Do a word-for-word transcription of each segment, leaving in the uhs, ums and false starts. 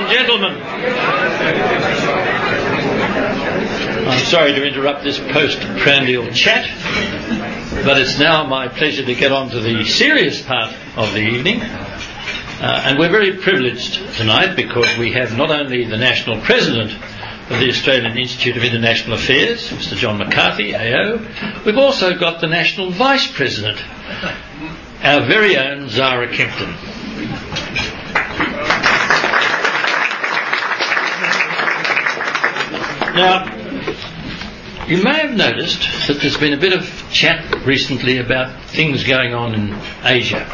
and gentlemen. I'm sorry to interrupt this post-prandial chat, but it's now my pleasure to get on to the serious part of the evening. Uh, and we're very privileged tonight because we have not only the National President of the Australian Institute of International Affairs, Mister John McCarthy, A O, we've also got the National Vice President, our very own Zara Kempton. Now, you may have noticed that there's been a bit of chat recently about things going on in Asia.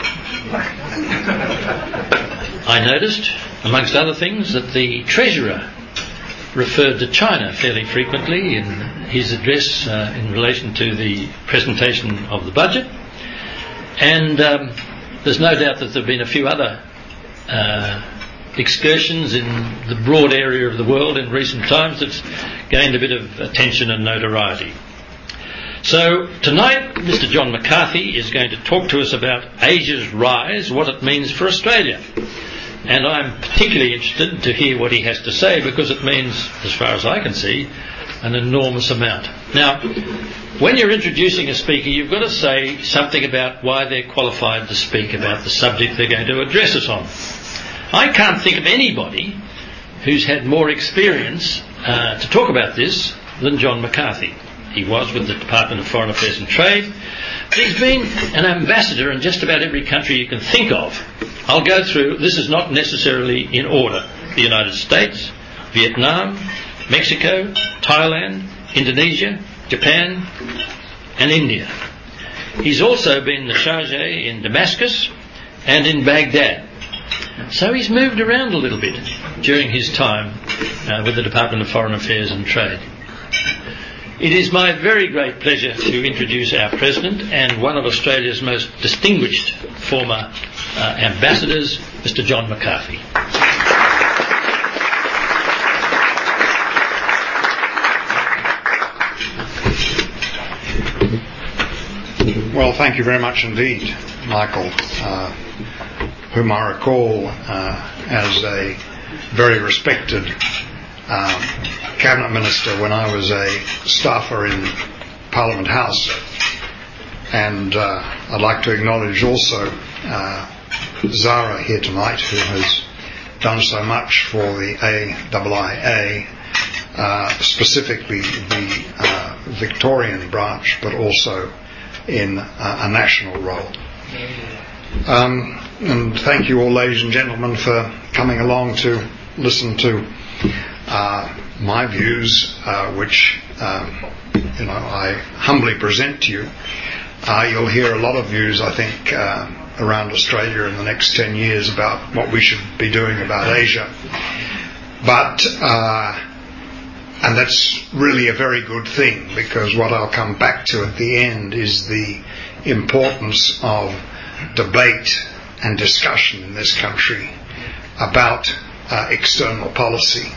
I noticed, amongst other things, that the Treasurer referred to China fairly frequently in his address uh, in relation to the presentation of the budget. And um, there's no doubt that there have been a few other uh, excursions in the broad area of the world in recent times that's gained a bit of attention and notoriety. So tonight, Mister John McCarthy is going to talk to us about Asia's rise, what it means for Australia. And I'm particularly interested to hear what he has to say because it means, as far as I can see, an enormous amount. Now, when you're introducing a speaker, you've got to say something about why they're qualified to speak about the subject they're going to address us on. I can't think of anybody who's had more experience uh, to talk about this than John McCarthy. He was with the Department of Foreign Affairs and Trade. But he's been an ambassador in just about every country you can think of. I'll go through, this is not necessarily in order. The United States, Vietnam, Mexico, Thailand, Indonesia, Japan, and India. He's also been the Charge in Damascus and in Baghdad. So he's moved around a little bit during his time uh, with the Department of Foreign Affairs and Trade. It is my very great pleasure to introduce our President and one of Australia's most distinguished former uh, ambassadors, Mister John McCarthy. Well, thank you very much indeed, Michael, uh, whom I recall uh, as a very respected um, Cabinet Minister when I was a staffer in Parliament House. And uh, I'd like to acknowledge also uh, Zara here tonight, who has done so much for the A I I A, uh, specifically the uh, Victorian branch, but also in uh, a national role. Um, and thank you all, ladies and gentlemen, for coming along to listen to uh, my views, uh, which um, you know I humbly present to you. Uh, you'll hear a lot of views, I think, uh, around Australia in the next ten years about what we should be doing about Asia. But uh, and that's really a very good thing, because what I'll come back to at the end is the importance of debate and discussion in this country about uh, external policy.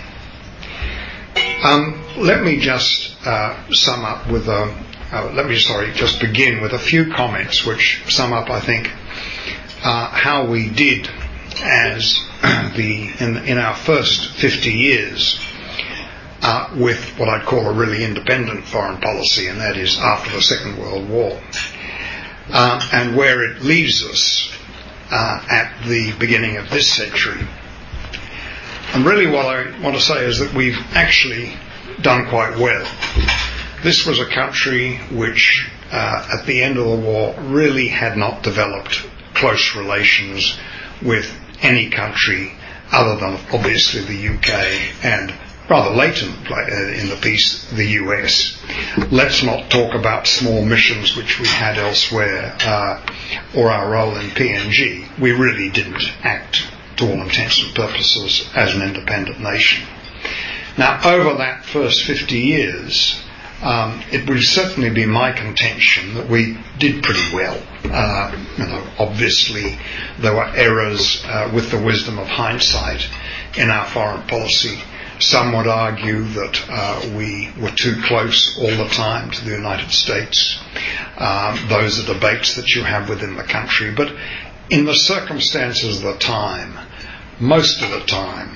Um, let me just uh, sum up with a, uh, let me, sorry, just begin with a few comments which sum up, I think, uh, how we did as the, in, in our first fifty years uh, with what I'd call a really independent foreign policy, and that is after the Second World War, uh, and where it leaves us uh, at the beginning of this century. And really what I want to say is that we've actually done quite well. This was a country which, uh, at the end of the war, really had not developed close relations with any country other than, obviously, the U K and, rather late in the, in the piece, the U S. Let's not talk about small missions which we had elsewhere, uh, or our role in P N G. We really didn't act, to all intents and purposes, as an independent nation. Now, over that first fifty years, um, it would certainly be my contention that we did pretty well. Uh, you know, obviously, there were errors uh, with the wisdom of hindsight in our foreign policy. Some would argue that uh, we were too close all the time to the United States. Um, those are debates that you have within the country. But in the circumstances of the time, most of the time,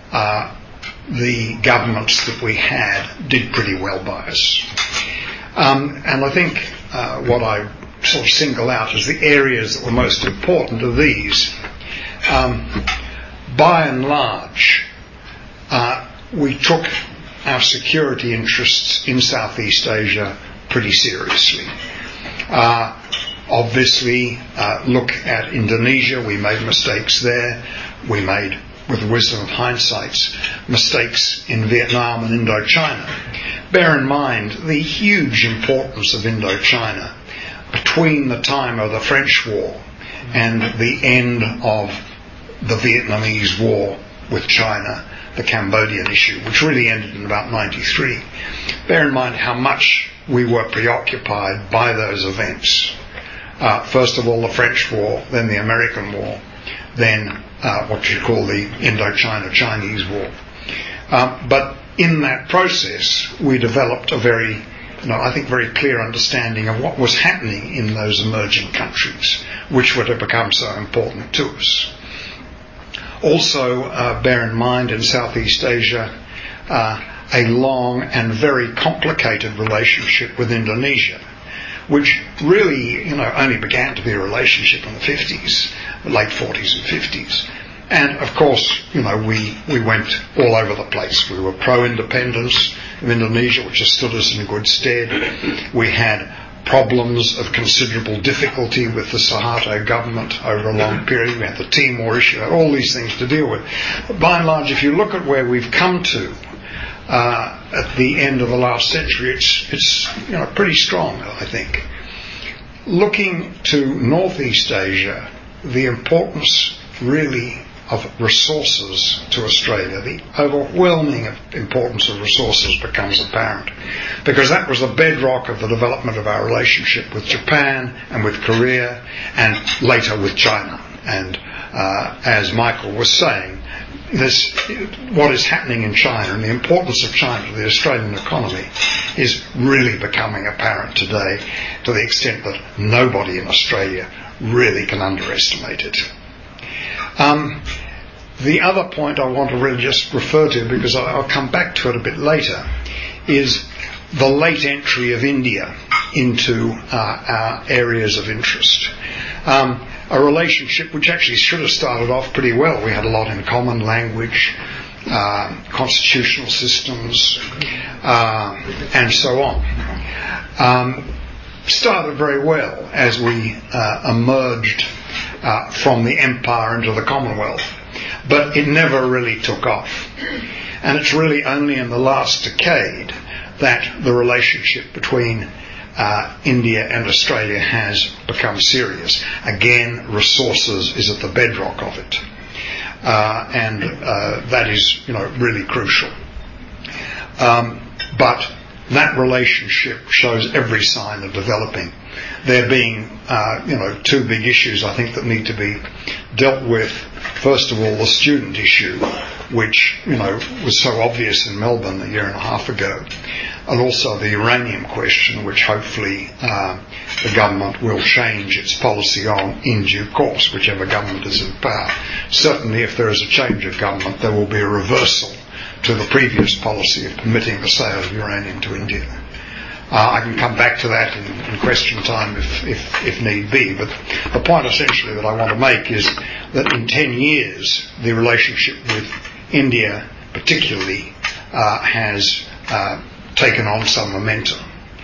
uh, the governments that we had did pretty well by us. Um, and I think uh, what I sort of single out as the areas that were most important are these. Um, by and large, uh, we took our security interests in Southeast Asia pretty seriously. Uh, obviously, uh, look at Indonesia. We made mistakes there. We made, with the wisdom of hindsight, mistakes in Vietnam and Indochina. Bear in mind the huge importance of Indochina between the time of the French War and the end of the Vietnamese War with China, the Cambodian issue, which really ended in about ninety-three. Bear in mind how much we were preoccupied by those events. Uh, first of all, the French War, then the American War, then uh, what you call the Indochina-Chinese War. Um, but in that process, we developed a very, you know, I think, very clear understanding of what was happening in those emerging countries, which were to become so important to us. Also, uh, bear in mind in Southeast Asia, uh, a long and very complicated relationship with Indonesia, which really, you know, only began to be a relationship in the fifties, late forties and fifties. And of course, you know, we, we went all over the place. We were pro-independence of Indonesia, which has stood us in good stead. We had problems of considerable difficulty with the Suharto government over a long period. We had the Timor issue, all these things to deal with. But by and large, if you look at where we've come to uh, at the end of the last century, it's, it's you know, pretty strong, I think. Looking to Northeast Asia, the importance really of resources to Australia, the overwhelming importance of resources becomes apparent, because that was the bedrock of the development of our relationship with Japan and with Korea and later with China. And uh, as Michael was saying, this, what is happening in China and the importance of China to the Australian economy is really becoming apparent today, to the extent that nobody in Australia really can underestimate it. Um, the other point I want to really just refer to, because I'll come back to it a bit later, is the late entry of India into uh, our areas of interest. Um, a relationship which actually should have started off pretty well. We had a lot in common: language, uh, constitutional systems, uh, and so on. Um, started very well as we uh, emerged Uh, from the empire into the Commonwealth, but it never really took off. And it's really only in the last decade that the relationship between uh, India and Australia has become serious. Again, resources is at the bedrock of it, uh, and uh, that is, you know, really crucial. Um, but that relationship shows every sign of developing. There being, uh, you know, two big issues I think that need to be dealt with. First of all, the student issue, which, you know, was so obvious in Melbourne a year and a half ago, and also the uranium question, which hopefully uh, the government will change its policy on in due course, whichever government is in power. Certainly, if there is a change of government, there will be a reversal to the previous policy of permitting the sale of uranium to India. Uh, I can come back to that in, in question time if, if, if need be, but the point essentially that I want to make is that in ten years the relationship with India particularly uh, has uh, taken on some momentum.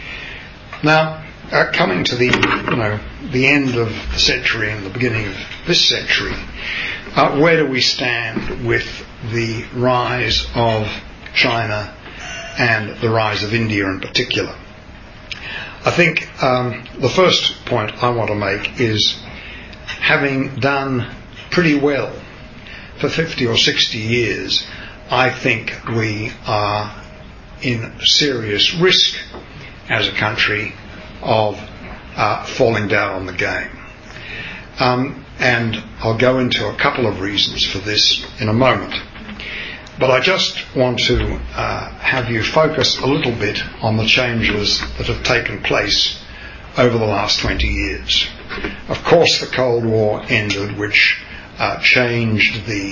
Now, uh, coming to the you know the end of the century and the beginning of this century, uh, where do we stand with the rise of China and the rise of India in particular? I think um, the first point I want to make is, having done pretty well for fifty or sixty years, I think we are in serious risk as a country of uh, falling down on the game. Um, and I'll go into a couple of reasons for this in a moment. But I just want to uh, have you focus a little bit on the changes that have taken place over the last twenty years. Of course, the Cold War ended, which uh, changed the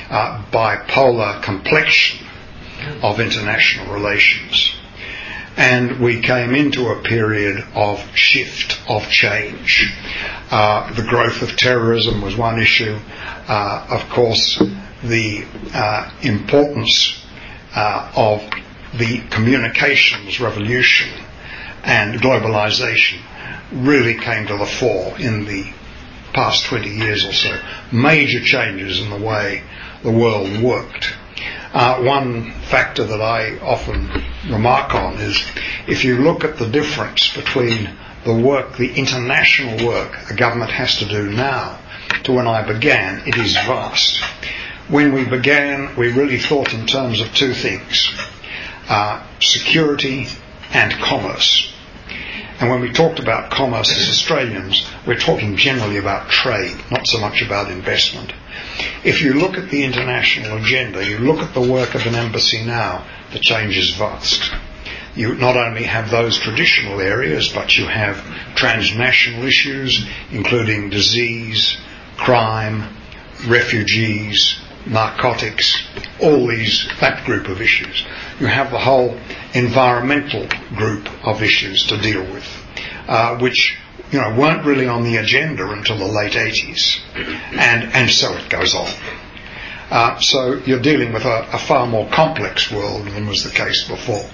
uh, bipolar complexion of international relations. And we came into a period of shift, of change. Uh, the growth of terrorism was one issue. Uh, of course, the uh, importance uh, of the communications revolution and globalization really came to the fore in the past twenty years or so. Major changes in the way the world worked. Uh, one factor that I often remark on is if you look at the difference between the work, the international work a government has to do now to when I began, it is vast. When we began, we really thought in terms of two things, uh, security and commerce. And when we talked about commerce as Australians, we're talking generally about trade, not so much about investment. If you look at the international agenda, you look at the work of an embassy now, the change is vast. You not only have those traditional areas, but you have transnational issues, including disease, crime, refugees, narcotics, all these, that group of issues. You have the whole environmental group of issues to deal with, uh, which you know weren't really on the agenda until the late eighties, and and so it goes on. Uh, so you're dealing with a, a far more complex world than was the case before.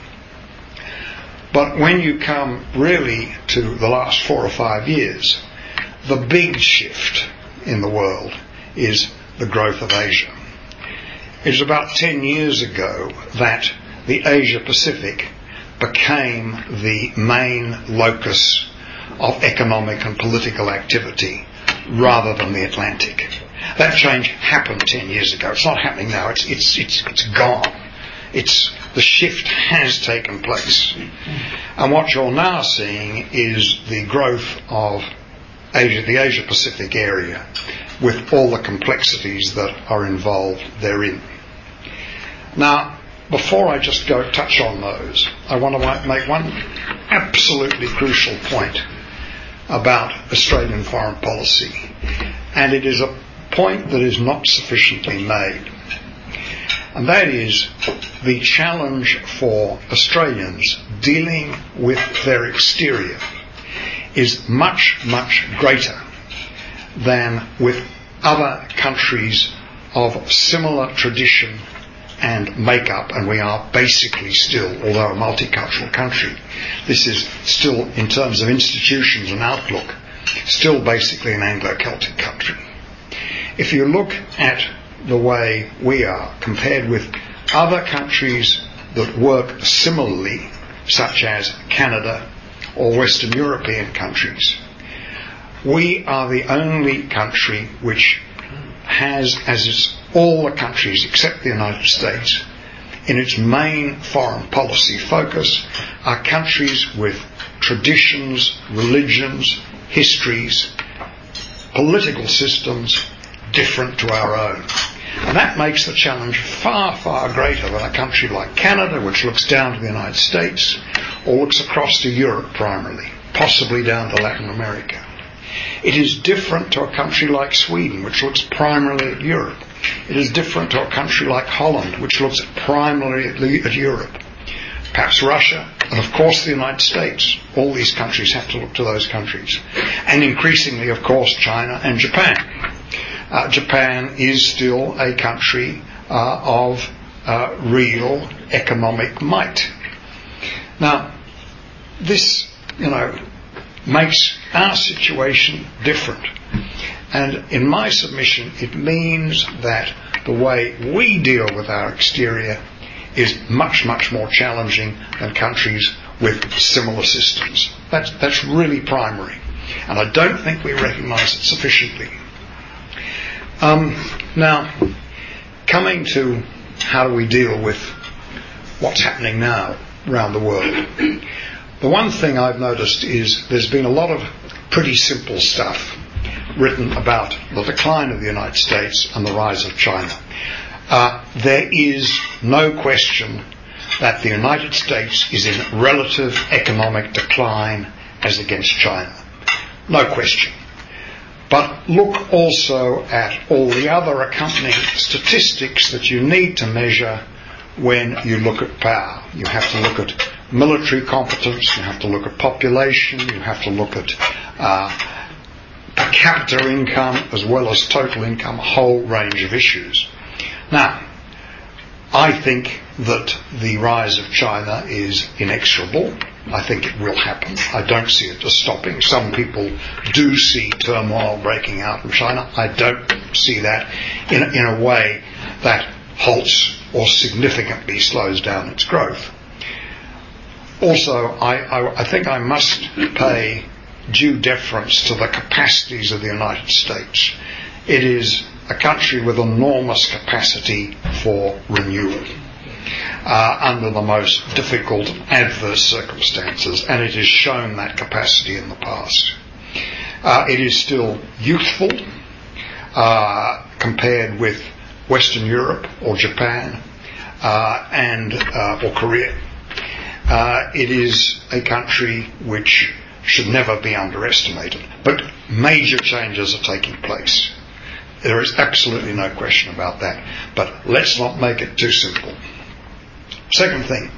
But when you come really to the last four or five years, the big shift in the world is the growth of Asia. It was about ten years ago that the Asia Pacific became the main locus of economic and political activity rather than the Atlantic. That change happened ten years ago. It's not happening now. It's it's it's it's gone. It's the shift has taken place. And what you're now seeing is the growth of Asia, the Asia Pacific area, with all the complexities that are involved therein. Now, before I just go touch on those, I want to make one absolutely crucial point about Australian foreign policy, and it is a point that is not sufficiently made, and that is the challenge for Australians dealing with their exterior is much, much greater than with other countries of similar tradition and makeup, and we are basically still, although a multicultural country, this is still, in terms of institutions and outlook, still basically an Anglo-Celtic country. If you look at the way we are compared with other countries that work similarly, such as Canada or Western European countries, we are the only country which has, as is all the countries except the United States, in its main foreign policy focus, are countries with traditions, religions, histories, political systems different to our own. And that makes the challenge far, far greater than a country like Canada, which looks down to the United States, or looks across to Europe primarily, possibly down to Latin America. It is different to a country like Sweden, which looks primarily at Europe. It is different to a country like Holland, which looks primarily at Europe. Perhaps Russia, and of course the United States. All these countries have to look to those countries. And increasingly, of course, China and Japan. Uh, Japan is still a country uh, of uh, real economic might. Now, this, you know, makes our situation different. And in my submission, it means that the way we deal with our exterior is much, much more challenging than countries with similar systems. That's, that's really primary. And I don't think we recognise it sufficiently. Um, now, coming to how do we deal with what's happening now around the world. The one thing I've noticed is there's been a lot of pretty simple stuff written about the decline of the United States and the rise of China. Uh, there is no question that the United States is in relative economic decline as against China. No question. But look also at all the other accompanying statistics that you need to measure when you look at power. You have to look at military competence, you have to look at population, you have to look at uh, per capita income as well as total income, a whole range of issues. Now, I think that the rise of China is inexorable. I think it will happen. I don't see it as stopping. Some people do see turmoil breaking out in China. I don't see that in, in a way that halts or significantly slows down its growth. Also, I, I, I think I must pay due deference to the capacities of the United States. It is a country with enormous capacity for renewal uh, under the most difficult, adverse circumstances, and it has shown that capacity in the past. Uh, it is still youthful uh, compared with Western Europe or Japan uh, and uh, or Korea. Uh, it is a country which should never be underestimated, but major changes are taking place. There is absolutely no question about that, but let's not make it too simple. Second thing,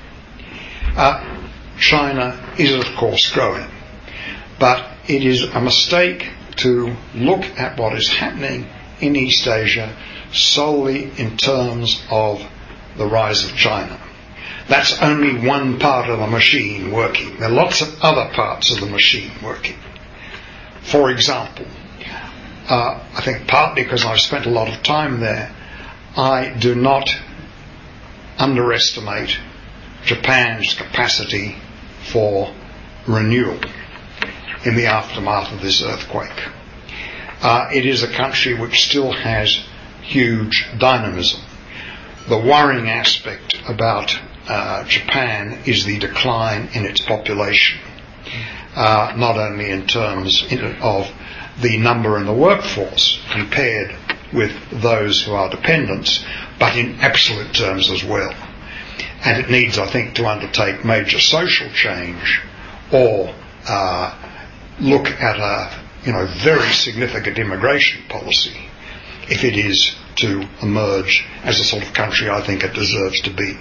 uh, China is of course growing, but it is a mistake to look at what is happening in East Asia solely in terms of the rise of China. That's only one part of the machine working. There are lots of other parts of the machine working. For example, uh, I think partly because I've spent a lot of time there, I do not underestimate Japan's capacity for renewal in the aftermath of this earthquake. Uh, it is a country which still has huge dynamism. The worrying aspect about uh, Japan is the decline in its population, uh, not only in terms of the number in the workforce compared with those who are dependents, but in absolute terms as well. And it needs, I think, to undertake major social change or uh, look at a you know, very significant immigration policy if it is to emerge as the sort of country I think it deserves to be.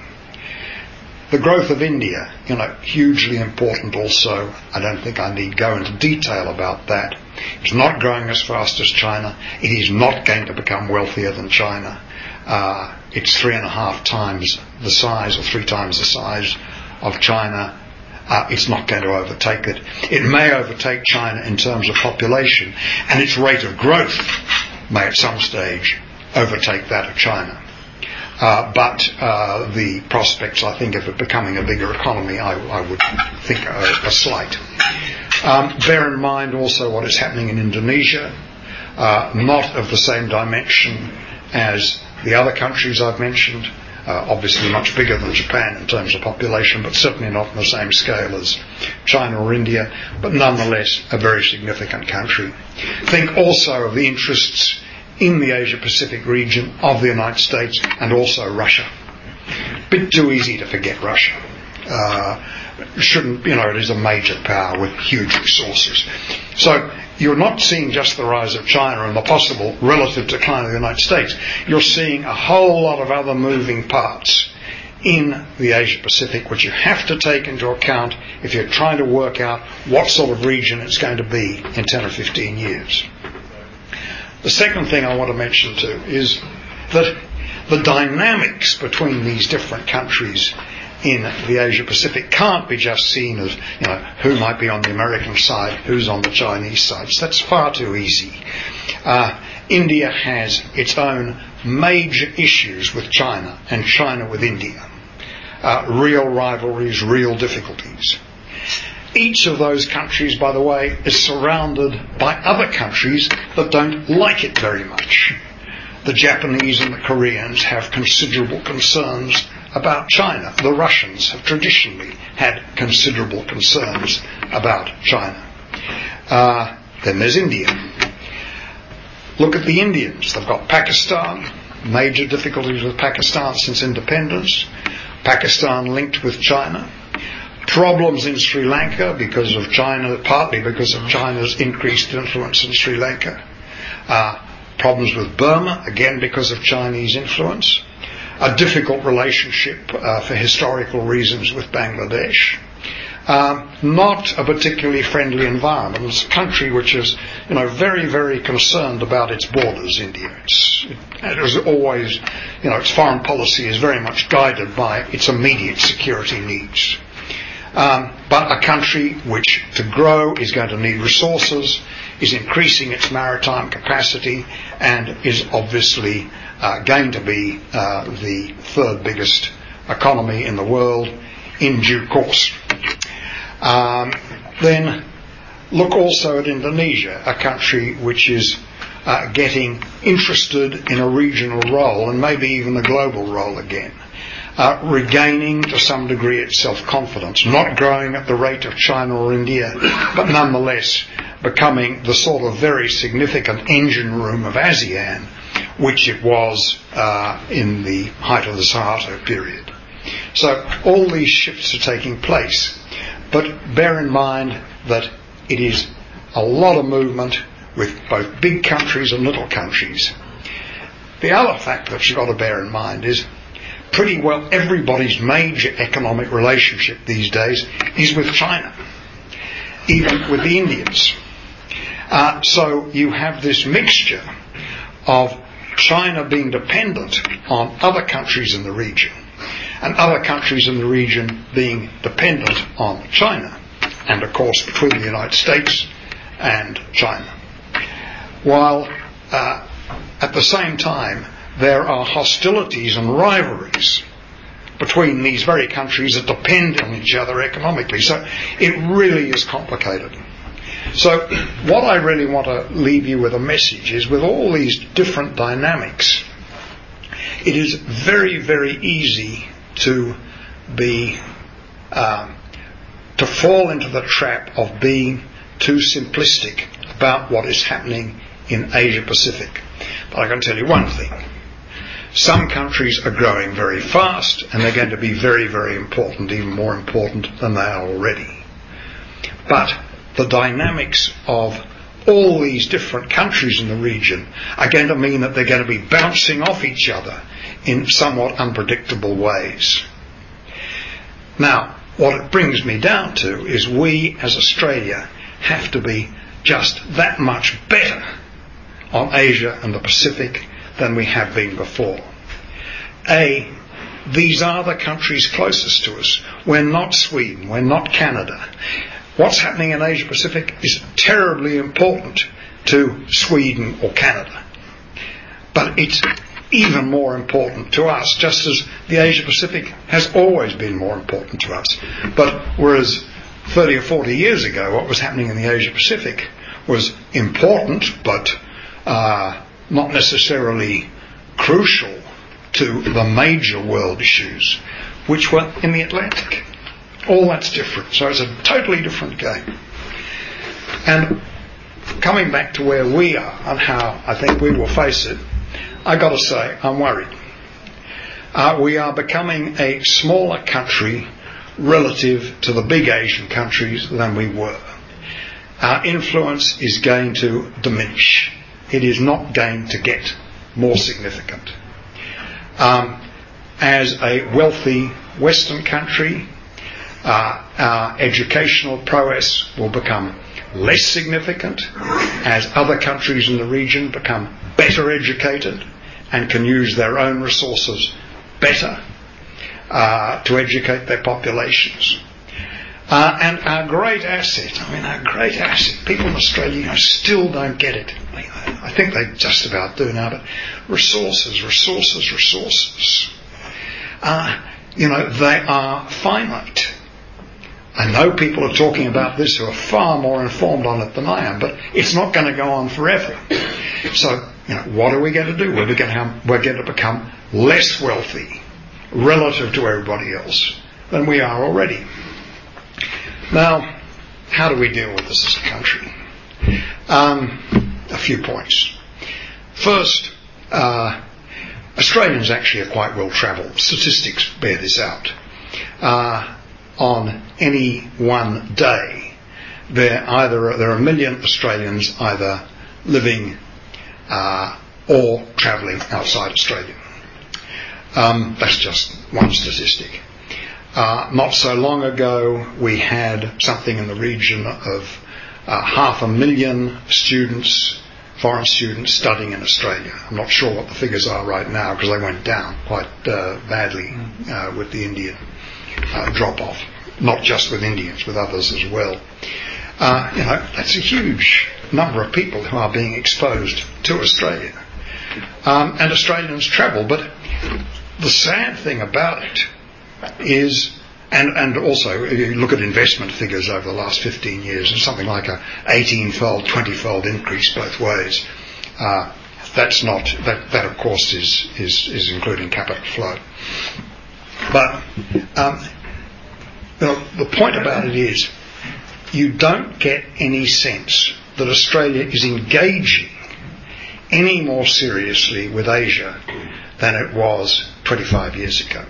The growth of India, you know, hugely important also. I don't think I need go into detail about that. It's not growing as fast as China. It is not going to become wealthier than China. Uh, it's three and a half times the size, or three times the size of China. Uh, it's not going to overtake it. It may overtake China in terms of population, and its rate of growth may at some stage overtake that of China. Uh, but uh, the prospects, I think, of it becoming a bigger economy, I, I would think are, are slight. Um, bear in mind also what is happening in Indonesia, uh, not of the same dimension as the other countries I've mentioned. Uh, obviously much bigger than Japan in terms of population, but certainly not on the same scale as China or India, but nonetheless a very significant country. Think also of the interests in the Asia-Pacific region of the United States and also Russia. Bit too easy to forget Russia. Uh, shouldn't, you know, it is a major power with huge resources. So you're not seeing just the rise of China and the possible relative decline of the United States. You're seeing a whole lot of other moving parts in the Asia-Pacific which you have to take into account if you're trying to work out what sort of region it's going to be in ten or fifteen years. The second thing I want to mention too is that the dynamics between these different countries in the Asia-Pacific can't be just seen as, you know, who might be on the American side, who's on the Chinese side. So that's far too easy. Uh, India has its own major issues with China and China with India. Uh, real rivalries, real difficulties. Each of those countries, by the way, is surrounded by other countries that don't like it very much. The Japanese and the Koreans have considerable concerns about China. The Russians have traditionally had considerable concerns about China. Uh, then there's India. Look at the Indians. They've got Pakistan, major difficulties with Pakistan since independence. Pakistan linked with China. Problems in Sri Lanka because of China, partly because of China's increased influence in Sri Lanka. Uh, problems with Burma, again because of Chinese influence. A difficult relationship uh, for historical reasons with Bangladesh. Um, not a particularly friendly environment. It's a country which is, you know, very, very concerned about its borders, India. It's, it, it is always, you know, its foreign policy is very much guided by its immediate security needs. Um, but a country which, to grow, is going to need resources, is increasing its maritime capacity, and is obviously uh, going to be uh, the third biggest economy in the world in due course. Um, then look also at Indonesia, a country which is uh, getting interested in a regional role and maybe even a global role again. Uh, regaining to some degree its self-confidence, not growing at the rate of China or India, but nonetheless becoming the sort of very significant engine room of ASEAN, which it was uh, in the height of the Suharto period. So all these shifts are taking place, but bear in mind that it is a lot of movement with both big countries and little countries. The other fact that you've got to bear in mind is pretty well everybody's major economic relationship these days is with China, even with the Indians. Uh, so you have this mixture of China being dependent on other countries in the region and other countries in the region being dependent on China, and of course between the United States and China. While uh, at the same time there are hostilities and rivalries between these very countries that depend on each other economically. So it really is complicated. So what I really want to leave you with a message is, with all these different dynamics, it is very, very easy to be um, to fall into the trap of being too simplistic about what is happening in Asia Pacific. But I can tell you one thing. Some countries are growing very fast, and they're going to be very, very important, even more important than they are already. But the dynamics of all these different countries in the region are going to mean that they're going to be bouncing off each other in somewhat unpredictable ways. Now, what it brings me down to is we, as Australia, have to be just that much better on Asia and the Pacific than we have been before. A, these are the countries closest to us. We're not Sweden, we're not Canada. What's happening in Asia Pacific is terribly important to Sweden or Canada. But it's even more important to us, just as the Asia Pacific has always been more important to us. But whereas thirty or forty years ago what was happening in the Asia Pacific was important, but uh, not necessarily crucial to the major world issues, which were in the Atlantic. All that's different. So it's a totally different game. And coming back to where we are and how I think we will face it, I got to say, I'm worried. Uh, we are becoming a smaller country relative to the big Asian countries than we were. Our influence is going to diminish. It is not going to get more significant. Um, as a wealthy Western country, uh, our educational prowess will become less significant as other countries in the region become better educated and can use their own resources better uh, to educate their populations. Uh, and our great asset, I mean our great asset, people in Australia, you know, still don't get it. I think they just about do now, but resources, resources, resources. Uh, you know, they are finite. I know people are talking about this who are far more informed on it than I am, but it's not going to go on forever. So, you know, what are we going to do? We're going to, have, we're going to become less wealthy relative to everybody else than we are already. Now, how do we deal with this as a country? Um, a few points. First, uh, Australians actually are quite well travelled. Statistics bear this out. Uh, on any one day, there either there are a million Australians either living uh, or travelling outside Australia. Um, that's just one statistic. Uh, not so long ago, we had something in the region of uh, half a million students, foreign students, studying in Australia. I'm not sure what the figures are right now because they went down quite uh, badly uh, with the Indian uh, drop-off. Not just with Indians, with others as well. Uh, you know, that's a huge number of people who are being exposed to Australia. Um, and Australians travel, but the sad thing about it is, and, and also if you look at investment figures over the last fifteen years, it's something like a eighteen-fold, twenty-fold increase both ways. Uh, that's not, that, that of course is, is, is including capital flow. But um, you know, the point about it is, you don't get any sense that Australia is engaging any more seriously with Asia than it was twenty-five years ago.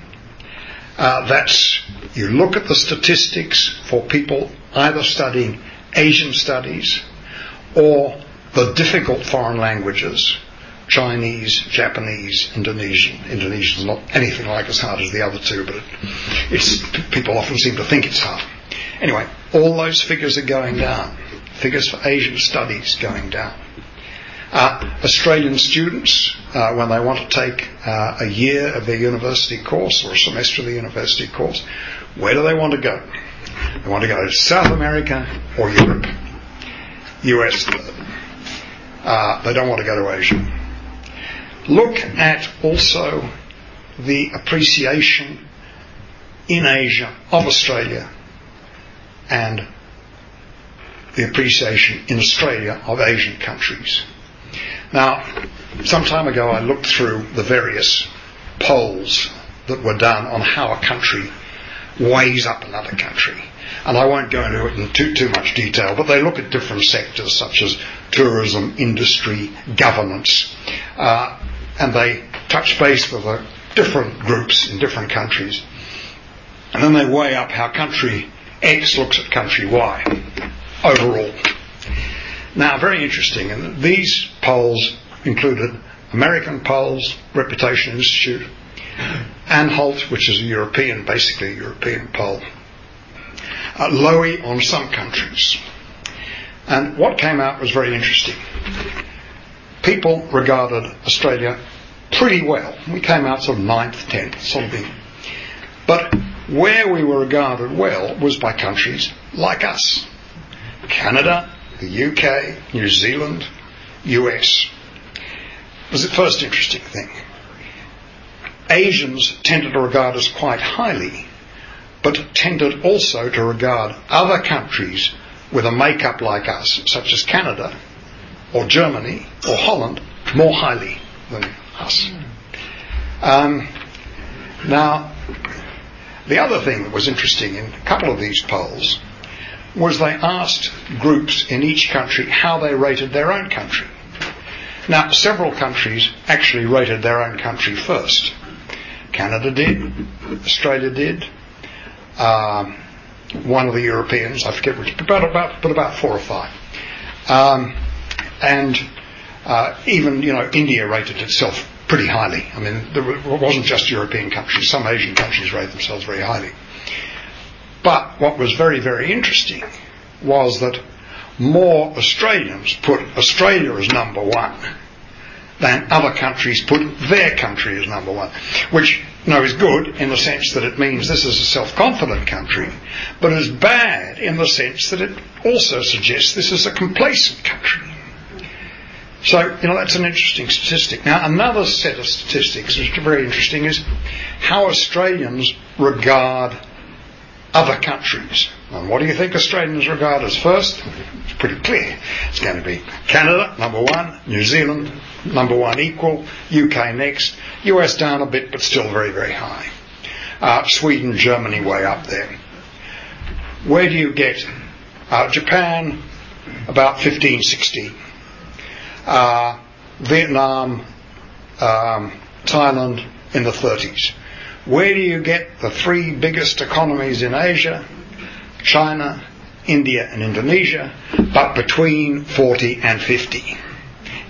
Uh, that's, you look at the statistics for people either studying Asian studies or the difficult foreign languages, Chinese, Japanese, Indonesian. Indonesian's not anything like as hard as the other two, but it, it's, people often seem to think it's hard. Anyway, all those figures are going down. Figures for Asian studies going down. Uh, Australian students, uh, when they want to take uh, a year of their university course or a semester of the university course, where do they want to go? They want to go to South America or Europe. U S. Uh, they don't want to go to Asia. Look at also the appreciation in Asia of Australia and the appreciation in Australia of Asian countries. Now, some time ago I looked through the various polls that were done on how a country weighs up another country. And I won't go into it in too, too much detail, but they look at different sectors such as tourism, industry, governance, uh, and they touch base with uh, different groups in different countries. And then they weigh up how country X looks at country Y overall. Now, very interesting, and these polls included American polls, Reputation Institute, Anhalt, which is a European, basically a European poll, uh, Lowy on some countries. And what came out was very interesting. People regarded Australia pretty well. We came out sort of ninth, tenth, sort of thing. But where we were regarded well was by countries like us. Canada, the U K, New Zealand, U S. It was the first interesting thing. Asians tended to regard us quite highly, but tended also to regard other countries with a makeup like us, such as Canada, or Germany, or Holland, more highly than us. Um, now, the other thing that was interesting in a couple of these polls was they asked groups in each country how they rated their own country. Now, several countries actually rated their own country first. Canada did, Australia did, um, one of the Europeans, I forget which, but about, but about four or five. Um, and uh, even, you know, India rated itself pretty highly. I mean, there wasn't just European countries, some Asian countries rated themselves very highly. But what was very, very interesting was that more Australians put Australia as number one than other countries put their country as number one, which, you know, is good in the sense that it means this is a self-confident country, but is bad in the sense that it also suggests this is a complacent country. So, you know, that's an interesting statistic. Now, another set of statistics which is very interesting is how Australians regard other countries. And what do you think Australians regard as first? It's pretty clear. It's going to be Canada, number one, New Zealand, number one equal, U K next, U S down a bit, but still very, very high. Uh, Sweden, Germany way up there. Where do you get uh, Japan? About fifteen, sixteen. Uh, Vietnam, um, Thailand in the thirties. Where do you get the three biggest economies in Asia? China, India and Indonesia, but between forty and fifty.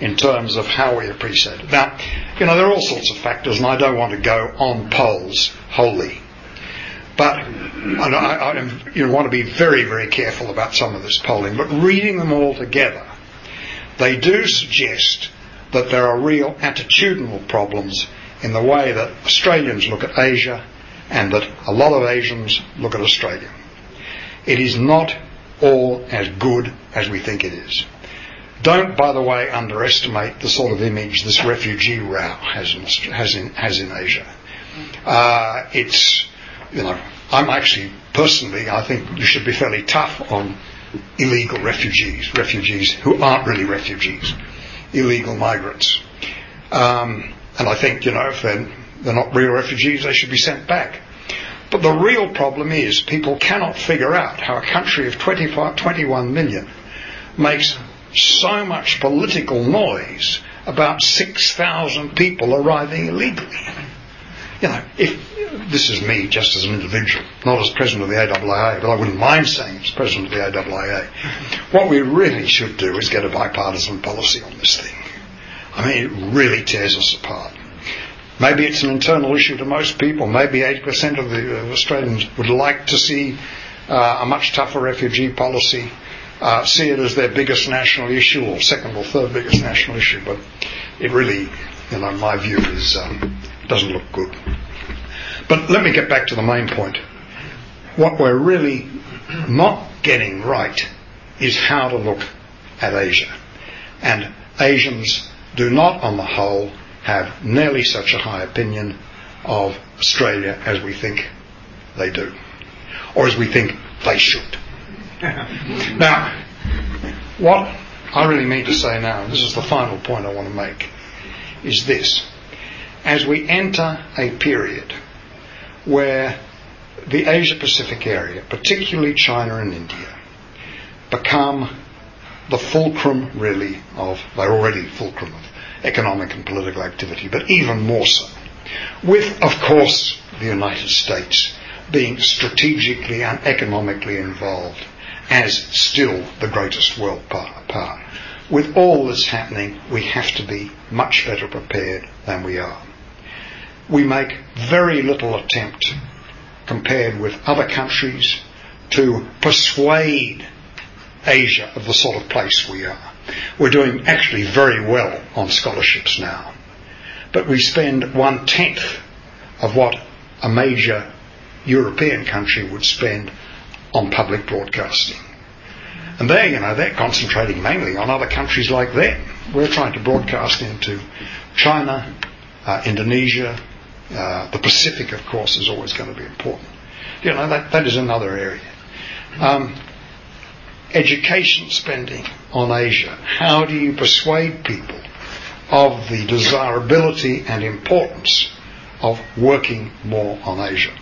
in terms of how we appreciate it. Now, you know, there are all sorts of factors, and I don't want to go on polls wholly. But and I, I you want to be very, very careful about some of this polling. But reading them all together, they do suggest that there are real attitudinal problems in the way that Australians look at Asia and that a lot of Asians look at Australia. It is not all as good as we think it is. Don't, by the way, underestimate the sort of image this refugee row has in, has in, has in Asia. Uh, it's, you know, I'm actually, personally, I think you should be fairly tough on illegal refugees, refugees who aren't really refugees, illegal migrants. Um, and I think, you know, if they're, they're not real refugees, they should be sent back. But the real problem is people cannot figure out how a country of twenty-five, twenty-one million makes so much political noise about six thousand people arriving illegally. You know, if this is me just as an individual, not as president of the A I A, but I wouldn't mind saying as president of the A I A. What we really should do is get a bipartisan policy on this thing. I mean, it really tears us apart. Maybe it's an internal issue to most people. Maybe eighty percent of the uh, Australians would like to see uh, a much tougher refugee policy, uh, see it as their biggest national issue or second or third biggest national issue. But it really, you know, my view is um, doesn't look good. But let me get back to the main point. What we're really not getting right is how to look at Asia. And Asians do not, on the whole, have nearly such a high opinion of Australia as we think they do, or as we think they should. Now, what I really mean to say now, and this is the final point I want to make, is this. As we enter a period where the Asia-Pacific area, particularly China and India, become the fulcrum, really, of, they're already fulcrum of economic and political activity, but even more so, with, of course, the United States being strategically and economically involved as still the greatest world power. With all that's happening, we have to be much better prepared than we are. We make very little attempt, compared with other countries, to persuade Asia of the sort of place we are. We're doing actually very well on scholarships now, but we spend one-tenth of what a major European country would spend on public broadcasting. And they're, you know, they're concentrating mainly on other countries like them. We're trying to broadcast into China, uh, Indonesia, uh, the Pacific, of course, is always going to be important. You know, that, that is another area. Um, education spending on Asia. How do you persuade people of the desirability and importance of working more on Asia?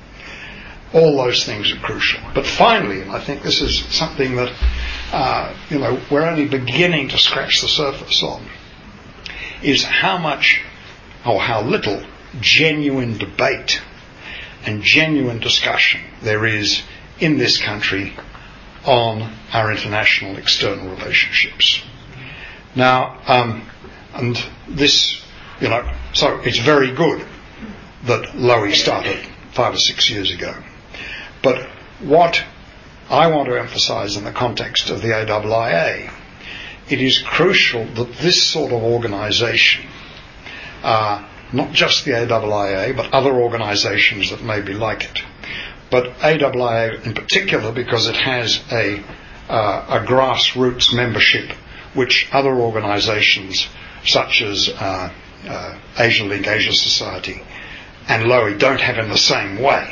All those things are crucial. But finally, and I think this is something that, uh, you know, we're only beginning to scratch the surface on, is how much or how little genuine debate and genuine discussion there is in this country on our international external relationships. Now, um, and this, you know, so it's very good that Lowy started five or six years ago. But what I want to emphasise in the context of the A I A, it is crucial that this sort of organisation, uh, not just the A I A, but other organisations that may be like it, but A I A in particular, because it has a, uh, a grassroots membership which other organisations such as uh, uh, Asia Link, Asia Society and Lowy don't have in the same way.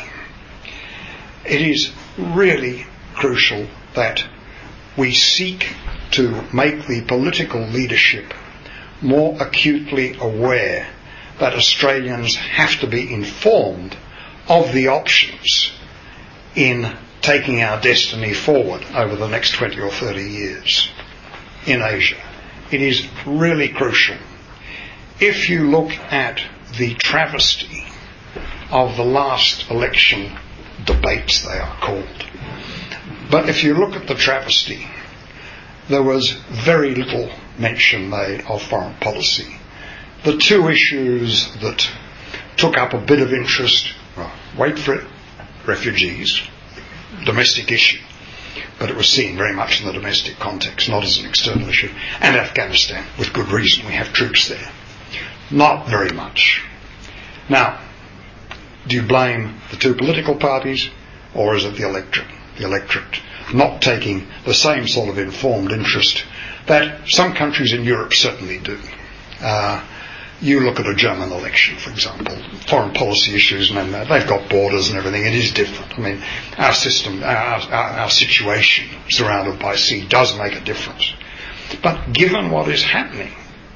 It is really crucial that we seek to make the political leadership more acutely aware that Australians have to be informed of the options in taking our destiny forward over the next twenty or thirty years in Asia. It is really crucial. If you look at the travesty of the last election debates, they are called, but if you look at the travesty, there was very little mention made of foreign policy. The two issues that took up a bit of interest, well, wait for it, refugees, domestic issue, but it was seen very much in the domestic context, not as an external issue, and Afghanistan, with good reason, we have troops there. Not very much. Now, do you blame the two political parties, or is it the electorate? The electorate not taking the same sort of informed interest that some countries in Europe certainly do. Uh, you look at a German election, for example, foreign policy issues, and they've got borders and everything. It is different. I mean, our system, our, our, our situation surrounded by sea does make a difference. But given what is happening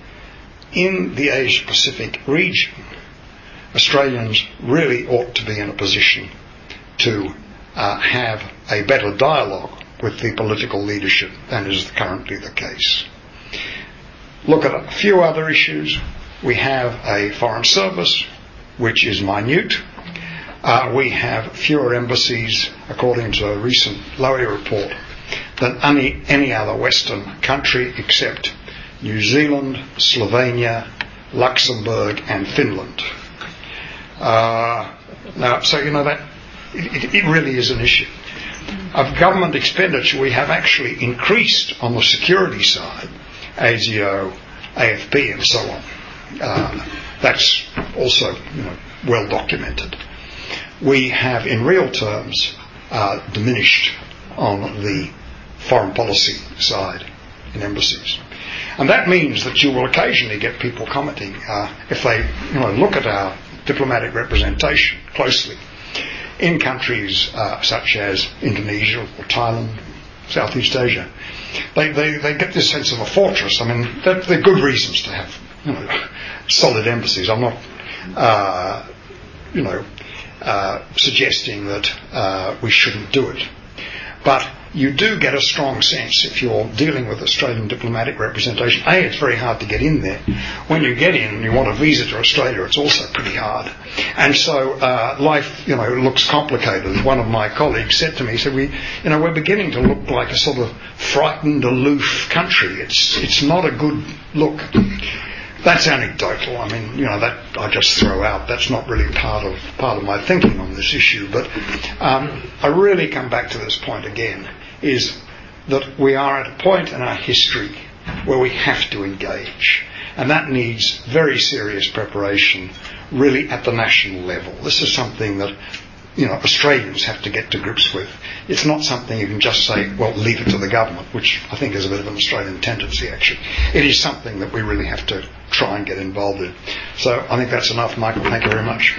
in the Asia-Pacific region, Australians really ought to be in a position to uh, have a better dialogue with the political leadership than is currently the case. Look at a few other issues. We have a foreign service, which is minute. Uh, we have fewer embassies, according to a recent Lowy report, than any, any other Western country except New Zealand, Slovenia, Luxembourg and Finland. Uh, now, so you know that it, it really is an issue. Of government expenditure, we have actually increased on the security side, A S I O, A F P and so on. Uh, that's also, you know, well documented. We have, in real terms, uh, diminished on the foreign policy side in embassies. And that means that you will occasionally get people commenting, uh, if they, you know, look at our diplomatic representation closely in countries uh, such as Indonesia or Thailand, Southeast Asia, they, they, they get this sense of a fortress. I mean, there are good reasons to have, you know, solid embassies. I'm not, uh, you know, uh, suggesting that uh, we shouldn't do it. But you do get a strong sense if you're dealing with Australian diplomatic representation. A, it's very hard to get in there. When you get in and you want a visa to Australia, it's also pretty hard. And so uh, life, you know, looks complicated. One of my colleagues said to me, he said, we, you know, we're beginning to look like a sort of frightened, aloof country. It's it's not a good look. That's anecdotal. I mean, you know, that I just throw out. That's not really part of part of my thinking on this issue. But um, I really come back to this point again, is that we are at a point in our history where we have to engage. And that needs very serious preparation, really at the national level. This is something that, you know, Australians have to get to grips with. It's not something you can just say, well, leave it to the government, which I think is a bit of an Australian tendency, actually. It is something that we really have to try and get involved in. So I think that's enough, Michael. Thank you very much.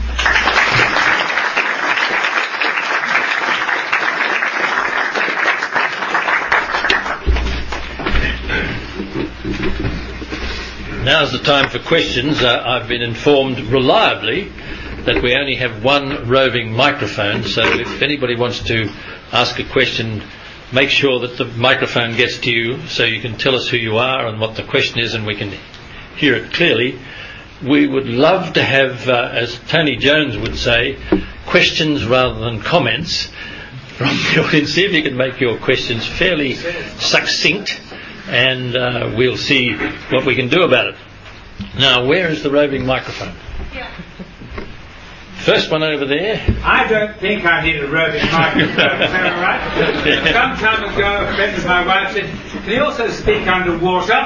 Now's the time for questions. Uh, I've been informed reliably that we only have one roving microphone, so if anybody wants to ask a question, make sure that the microphone gets to you so you can tell us who you are and what the question is and we can hear it clearly. We would love to have, uh, as Tony Jones would say, questions rather than comments from the audience. See if you can make your questions fairly succinct, and uh, we'll see what we can do about it. Now, where is the roving microphone? Yeah. First one over there. I don't think I need a roving microphone, is that all right? Some time ago, a friend of my wife said, can you also speak underwater?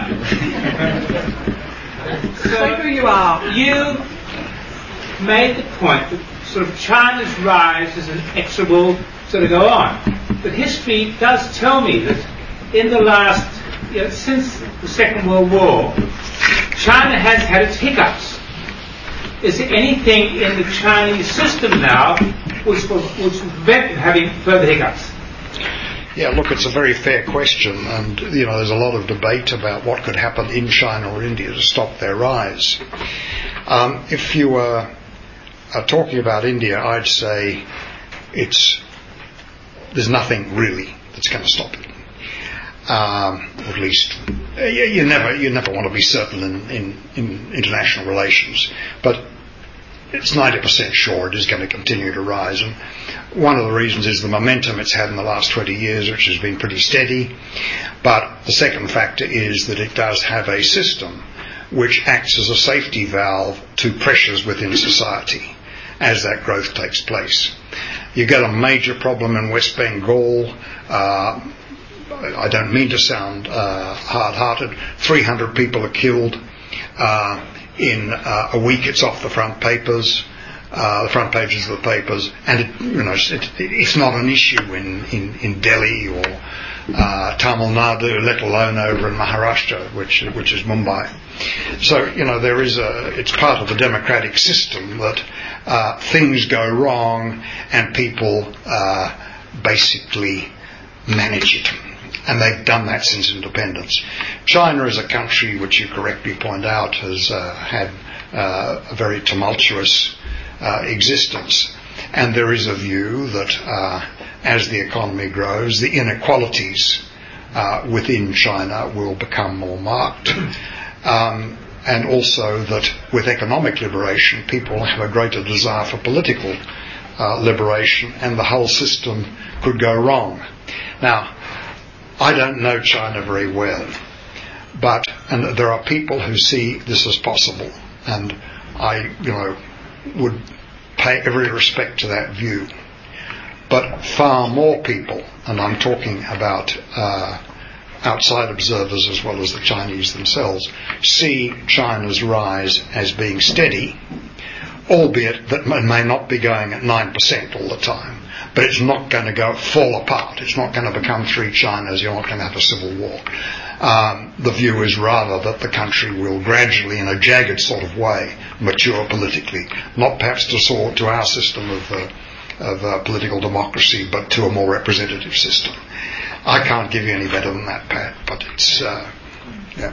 So, Say who you are. You made the point that sort of China's rise is inexorable sort of go on. But history does tell me that in the last, you know, since the Second World War, China has had its hiccups. Is there anything in the Chinese system now which will, which will prevent them having further hiccups? Yeah, look, it's a very fair question, and you know, there's a lot of debate about what could happen in China or India to stop their rise. Um, if you were uh, talking about India, I'd say it's there's nothing really that's going to stop it. Um, or at least you, you never you never want to be certain in, in, in international relations, but it's ninety percent sure it is going to continue to rise. And one of the reasons is the momentum it's had in the last twenty years, which has been pretty steady. But the second factor is that it does have a system which acts as a safety valve to pressures within society as that growth takes place. You get a major problem in West Bengal. Uh, I don't mean to sound uh, hard-hearted. three hundred people are killed. Uh, in uh, a week it's off the front papers, uh, the front pages of the papers, and it, you know, it, it's not an issue in, in, in Delhi or uh, Tamil Nadu, let alone over in Maharashtra, which which is Mumbai. So, you know, there is a, it's part of the democratic system that uh, things go wrong and people uh, basically manage it. And they've done that since independence. China is a country which you correctly point out has uh, had uh, a very tumultuous uh, existence. And there is a view that uh, as the economy grows, the inequalities uh, within China will become more marked. Um, and also that with economic liberation, people have a greater desire for political uh, liberation, and the whole system could go wrong. Now, I don't know China very well, but and there are people who see this as possible, and I, you know, would pay every respect to that view. But far more people, and I'm talking about uh, outside observers as well as the Chinese themselves, see China's rise as being steady, albeit that it may not be going at nine percent all the time. But it's not going to go fall apart. It's not going to become three Chinas. You're not going to have a civil war. Um, the view is rather that the country will gradually, in a jagged sort of way, mature politically. Not perhaps to sort to our system of, uh, of uh, political democracy, but to a more representative system. I can't give you any better than that, Pat. But it's uh, yeah.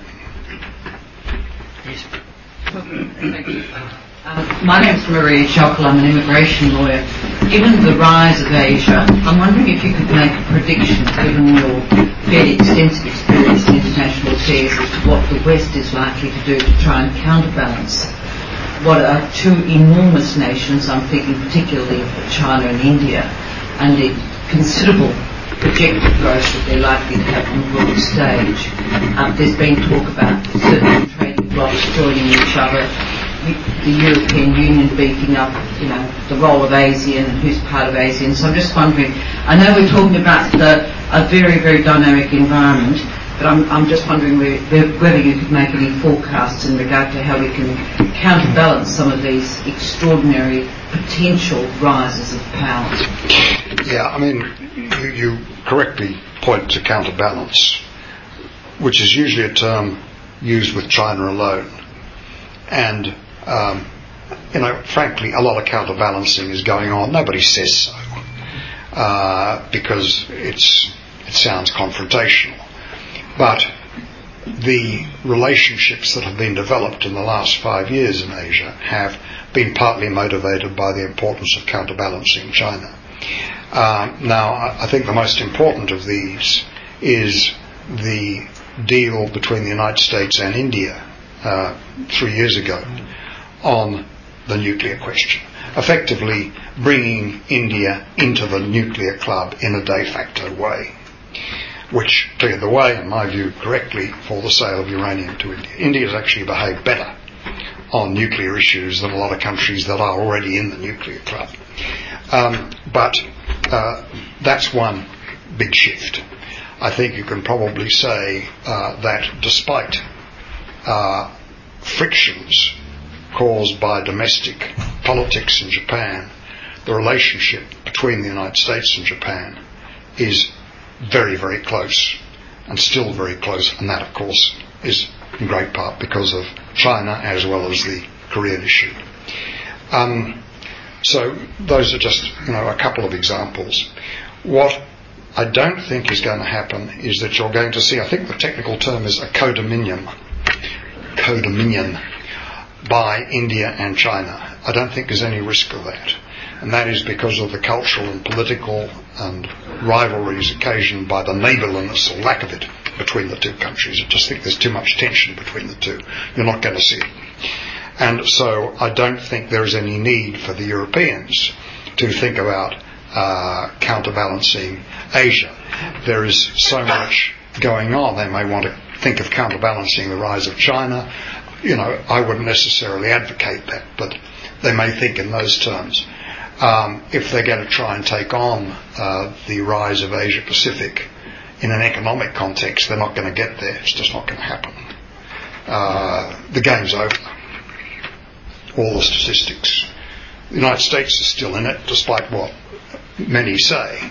Yes. Thank you. Um, my name's Maria Jockel. I'm an immigration lawyer. Given the rise of Asia, I'm wondering if you could make a prediction, given your fairly extensive experience in international affairs, as to what the West is likely to do to try and counterbalance what are two enormous nations, I'm thinking particularly of China and India, and the considerable projected growth that they're likely to have on the world stage. Um, there's been talk about certain trading blocs joining each other, the European Union beefing up, you know, the role of ASEAN and who's part of ASEAN. So I'm just wondering, I know we're talking about the, a very, very dynamic environment, but I'm, I'm just wondering whether you could make any forecasts in regard to how we can counterbalance some of these extraordinary potential rises of power. Yeah, I mean, you, you correctly point to counterbalance, which is usually a term used with China alone. And Um, you know, frankly, a lot of counterbalancing is going on. Nobody says so uh, because it's it sounds confrontational. But the relationships that have been developed in the last five years in Asia have been partly motivated by the importance of counterbalancing China. Uh, now, I think the most important of these is the deal between the United States and India uh, three years ago on the nuclear question, effectively bringing India into the nuclear club in a de facto way, which cleared the way, in my view, correctly for the sale of uranium to India. India has actually behaved better on nuclear issues than a lot of countries that are already in the nuclear club. Um, but uh, that's one big shift. I think you can probably say uh, that despite uh, frictions caused by domestic politics in Japan, the relationship between the United States and Japan is very, very close, and still very close, and that, of course, is in great part because of China as well as the Korean issue. Um, so those are just, you know, a couple of examples. What I don't think is going to happen is that you're going to see, I think the technical term is a co-dominion, co-dominion by India and China. I don't think there's any risk of that. And that is because of the cultural and political and rivalries occasioned by the neighbourliness or lack of it between the two countries. I just think there's too much tension between the two. You're not going to see it. And so I don't think there is any need for the Europeans to think about uh, counterbalancing Asia. There is so much going on. They may want to think of counterbalancing the rise of China. You know, I wouldn't necessarily advocate that, but they may think in those terms. Um, if they're going to try and take on uh, the rise of Asia Pacific in an economic context, they're not going to get there. It's just not going to happen. Uh, the game's over. All the statistics. The United States is still in it, despite what many say.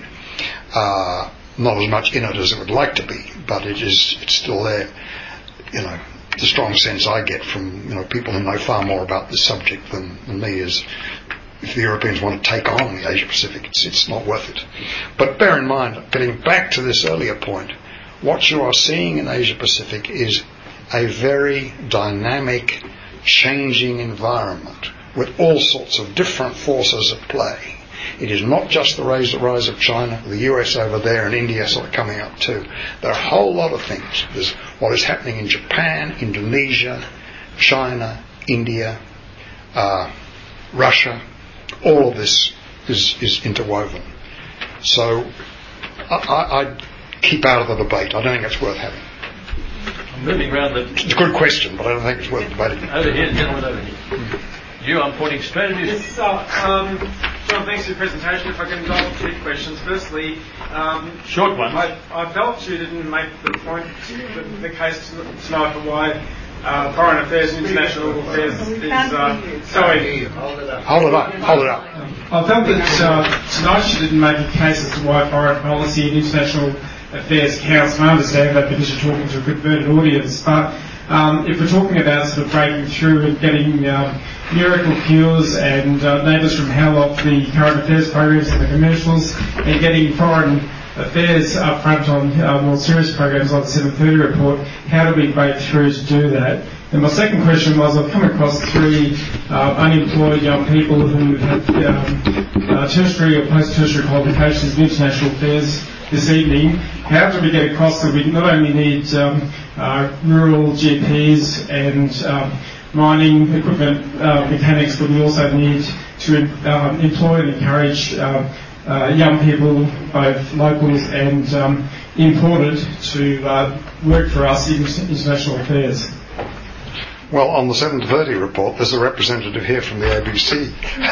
Uh, not as much in it as it would like to be, but it is. It's still there. You know, the strong sense I get from you know people who know far more about this subject than, than me is, if the Europeans want to take on the Asia Pacific, it's, it's not worth it. But bear in mind, getting back to this earlier point, what you are seeing in Asia Pacific is a very dynamic, changing environment with all sorts of different forces at play. It is not just the rise, the rise of China, the U S over there, and India sort of coming up too. There are a whole lot of things. There's what is happening in Japan, Indonesia, China, India, uh, Russia. All of this is, is interwoven. So I, I, I'd keep out of the debate. I don't think it's worth having. I'm moving around the... It's a good question, but I don't think it's worth debating. Over here, gentlemen over here. Mm-hmm. You, I'm pointing straight at you. Yes, uh, um, John, thanks for your presentation. If I can indulge three questions. Firstly, um, short one. I, I felt you didn't make the point, the, the case tonight for why uh, foreign affairs and international affairs is. Uh, sorry. Hold it up. Hold it up. Hold it up. I felt that uh, tonight you didn't make a case as to why foreign policy and international affairs counts. I understand that because you're talking to a converted audience, but um, if we're talking about sort of breaking through and getting um, miracle cures and uh, neighbours from hell off the current affairs programs and the commercials, and getting foreign affairs up front on uh, more serious programs like the seven thirty report, how do we break through to do that? And my second question was, I've come across three uh, unemployed young people who have um, uh, tertiary or post-tertiary qualifications in international affairs this evening. How do we get across that we not only need um, uh, rural G Ps and um, mining equipment uh, mechanics, but we also need to um, employ and encourage uh, uh, young people, both locals and um, imported, to uh, work for us in international affairs. Well, on the seven thirty report, there's a representative here from the A B C.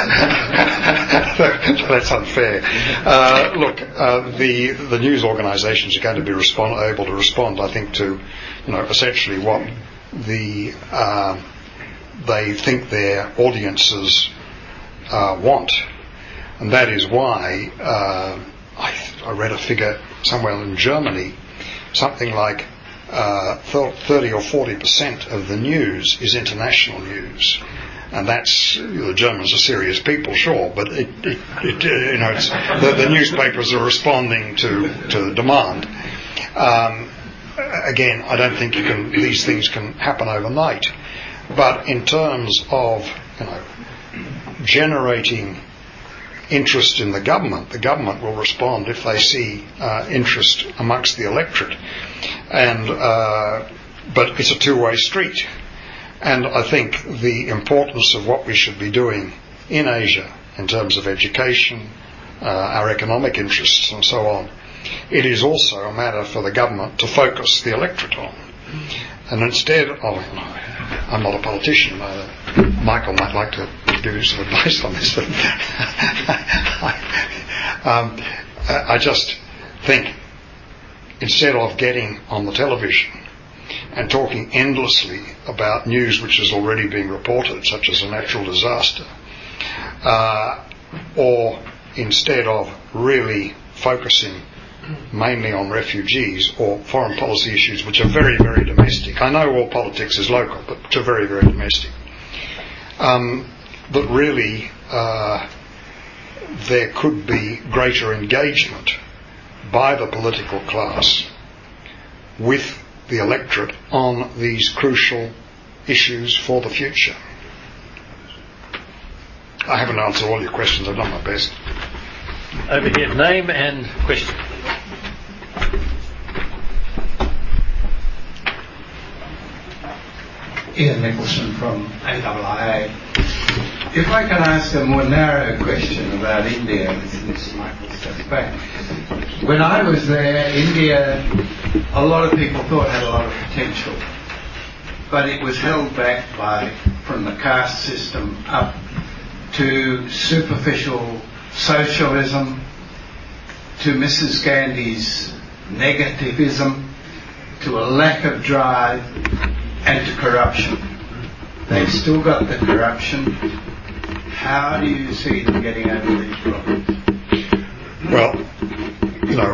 That's unfair. Uh, look, uh, the the news organisations are going to be respond, able to respond, I think, to you know essentially what the uh, they think their audiences uh, want, and that is why uh, I, I read a figure somewhere in Germany, something like. Uh, thirty or forty percent of the news is international news, and that's the Germans are serious people, sure, but it, it, it you know it's, the, the newspapers are responding to to the demand. Um, again, I don't think you can; these things can happen overnight, but in terms of you know generating interest in the government, the government will respond if they see uh, interest amongst the electorate. And uh, but it's a two-way street. And I think the importance of what we should be doing in Asia in terms of education, uh, our economic interests and so on, it is also a matter for the government to focus the electorate on. And instead of, I'm not a politician, uh, Michael might like to give you some advice on this, but um, I just think instead of getting on the television and talking endlessly about news which is already being reported, such as a natural disaster, uh, or instead of really focusing mainly on refugees or foreign policy issues which are very, very domestic. I know all politics is local, but which are very, very domestic. Um, but really, uh, there could be greater engagement by the political class with the electorate on these crucial issues for the future. I haven't answered all your questions. I've done my best. Over here, name and question. Ian Nicholson from A I I A. If I can ask a more narrow question about India, as Mister Michael steps back. When I was there, India, a lot of people thought had a lot of potential, but it was held back by, from the caste system up to superficial socialism, to Missus Gandhi's negativism, to a lack of drive, and to corruption. They've still got the corruption. How do you see them getting over these problems? Well, you know,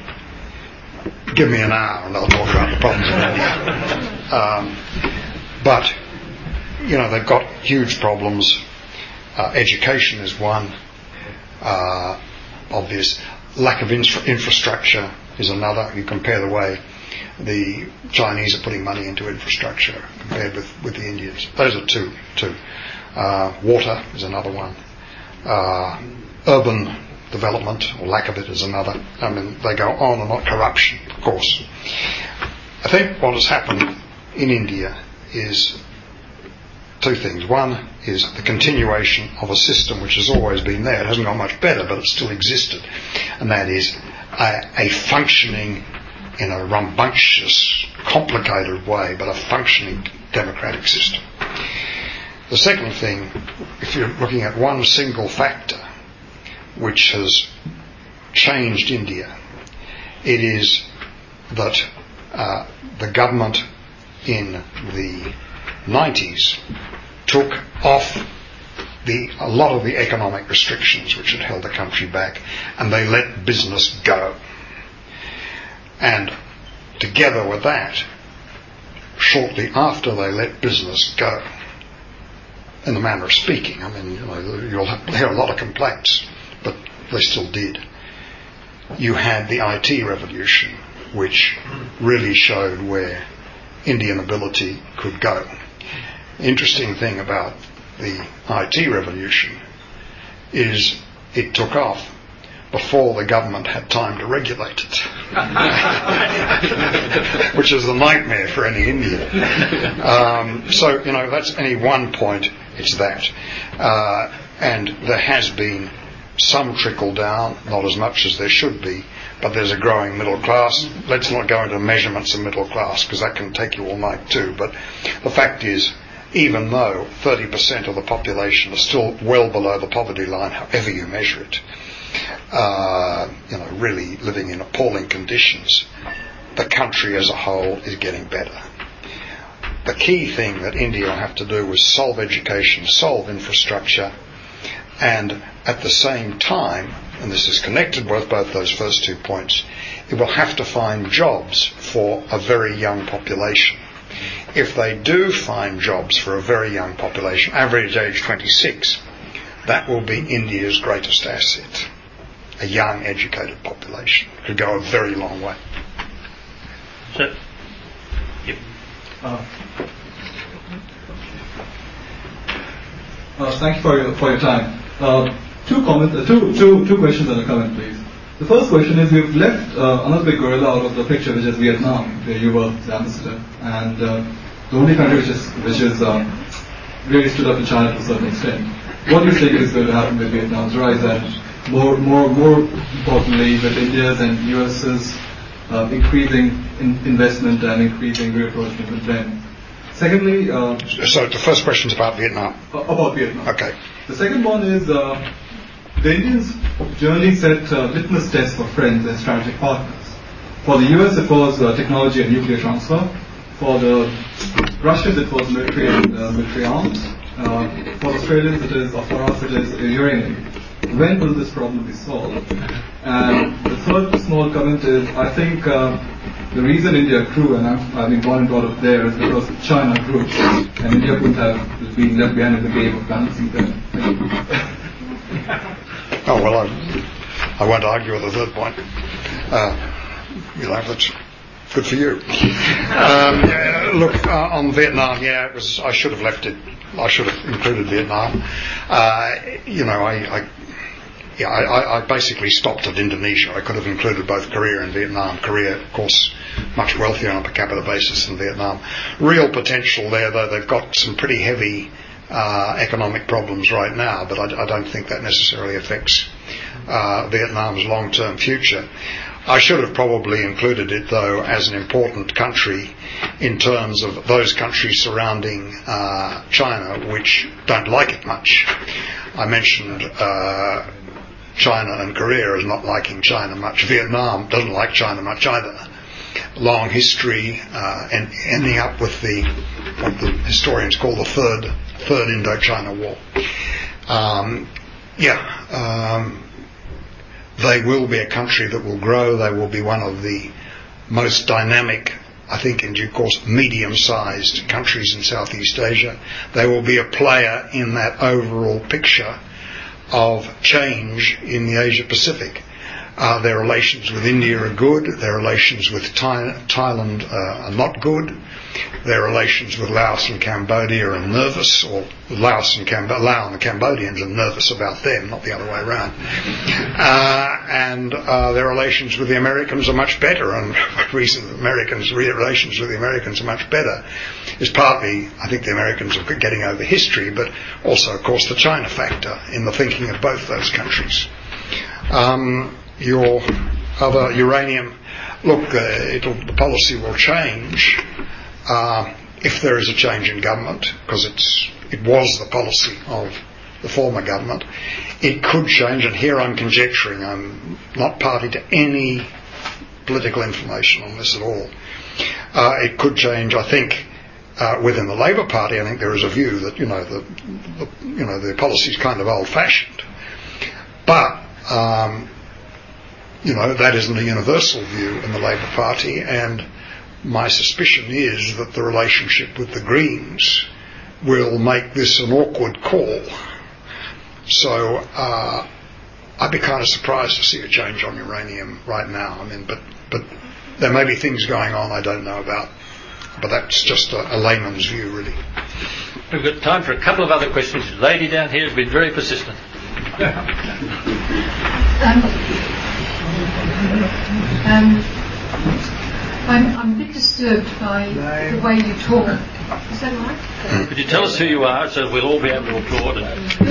give me an hour and I'll talk about the problems of India. Um, but, you know, they've got huge problems. Uh, education is one. Uh, obvious. Lack of infra- infrastructure is another. You compare the way the Chinese are putting money into infrastructure compared with, with the Indians. Those are two. two. Uh, water is another one. Uh, urban development, or lack of it, is another. I mean, they go on and on. Corruption, of course. I think what has happened in India is two things. One is the continuation of a system which has always been there. It hasn't got much better, but it still existed. And that is a, a functioning, in a rambunctious, complicated way, but a functioning democratic system. The second thing, if you're looking at one single factor which has changed India, it is that uh, the government in the nineties took off the, a lot of the economic restrictions which had held the country back, and they let business go. And together with that, shortly after they let business go, in the manner of speaking, I mean, you know, you'll hear a lot of complaints, but they still did. You had the I T revolution, which really showed where Indian ability could go. Interesting thing about the I T revolution is it took off before the government had time to regulate it, which is the nightmare for any Indian. Um, so, you know, that's any one point, it's that. Uh, and there has been some trickle down, not as much as there should be, but there's a growing middle class. Let's not go into measurements of middle class, because that can take you all night too. But the fact is, even though thirty percent of the population are still well below the poverty line, however you measure it, uh, you know, really living in appalling conditions, the country as a whole is getting better. The key thing that India will have to do is solve education, solve infrastructure, and at the same time, and this is connected with both those first two points, it will have to find jobs for a very young population. If they do find jobs for a very young population, average age twenty-six, that will be India's greatest asset. A young, educated population could go a very long way. So, yep. Uh, uh, thank you for your for your time. Uh, two comments, uh, two two two questions and a comment, please. The first question is, we've left uh, another big gorilla out of the picture, which is Vietnam, where you were the ambassador, and uh, the only country which is which is um, really stood up to China to a certain extent. What do you think is going to happen with Vietnam's rise, and more more more importantly, with India's and US's uh, increasing in investment and increasing rapprochement with them? Secondly, uh, so the first question is about Vietnam. About Vietnam. Okay. The second one is, uh, the Indians generally set uh, litmus tests for friends and strategic partners. For the U S, it was uh, technology and nuclear transfer. For the Russians, it was military and uh, military arms. Uh, for Australians, it is, or for us, it is uranium. When will this problem be solved? And the third small comment is, I think uh, the reason India grew, and I've, I've been born and brought up there, is because China grew, and India couldn't have been left behind in the game of balancing them. Thank you. Oh, well, I, I won't argue with the third point. Uh, you know, that's good for you. Um, yeah, look, uh, on Vietnam, yeah, it was. I should have left it. I should have included Vietnam. Uh, you know, I, I, yeah, I, I basically stopped at Indonesia. I could have included both Korea and Vietnam. Korea, of course, much wealthier on a per capita basis than Vietnam. Real potential there, though. They've got some pretty heavy uh, economic problems right now, but I, I don't think that necessarily affects uh, Vietnam's long-term future. I should have probably included it, though, as an important country in terms of those countries surrounding uh, China which don't like it much. I mentioned uh, China and Korea as not liking China much. Vietnam doesn't like China much either. Long history, uh, and ending up with the what the historians call the third third Indochina War. Um, yeah. Um, They will be a country that will grow. They will be one of the most dynamic, I think in due course, medium-sized countries in Southeast Asia. They will be a player in that overall picture of change in the Asia-Pacific. Uh, their relations with India are good. Their relations with Thai- Thailand uh, are not good. Their relations with Laos and Cambodia are nervous, or Laos and Camb- Laos and the Cambodians are nervous about them, not the other way around. Uh, and uh, their relations with the Americans are much better, and the reason Americans' relations with the Americans are much better is partly, I think, the Americans are getting over history, but also, of course, the China factor in the thinking of both those countries. Um, your other uranium, look, uh, it'll, the policy will change uh, if there is a change in government, because it's it was the policy of the former government. It could change, and here I'm conjecturing. I'm not party to any political information on this at all. Uh, it could change, I think. Uh, within the Labor Party, I think there is a view that you know the, the you know the policy is kind of old-fashioned, but um, you know that isn't a universal view in the Labor Party, and my suspicion is that the relationship with the Greens will make this an awkward call. So uh, I'd be kind of surprised to see a change on uranium right now. I mean, but but there may be things going on I don't know about. But that's just a, a layman's view, really. We've got time for a couple of other questions. The lady down here has been very persistent. um, um, I'm, I'm a bit disturbed by the way you talk. Is that right? Could you tell us who you are so we'll all be able to applaud?